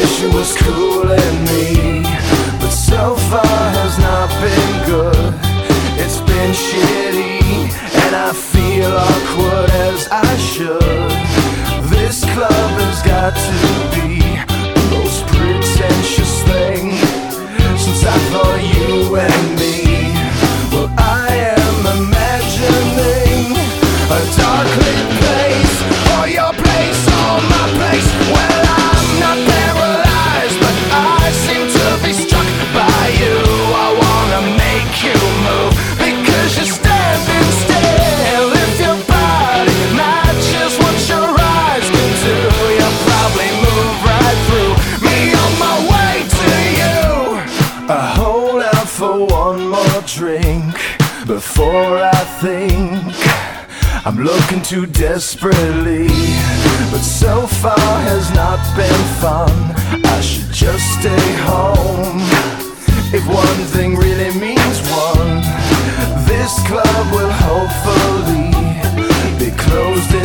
wish it was cooling me, but so far has not been good. It's been shitty, and I feel awkward as I should. This club has got to be the most pretentious thing since I thought you and me. Well, I am imagining a dark lit place, or your place, or my place. Well, I'm not paralyzed, but I seem to be struck by you. I wanna make you move because you're standing still. If your body matches what your eyes can do, you'll probably move right through me on my way to you. I hold out for one more drink before I think I'm looking too desperately, but so far has not been fun. I should just stay home. If one thing really means one, this club will hopefully be closed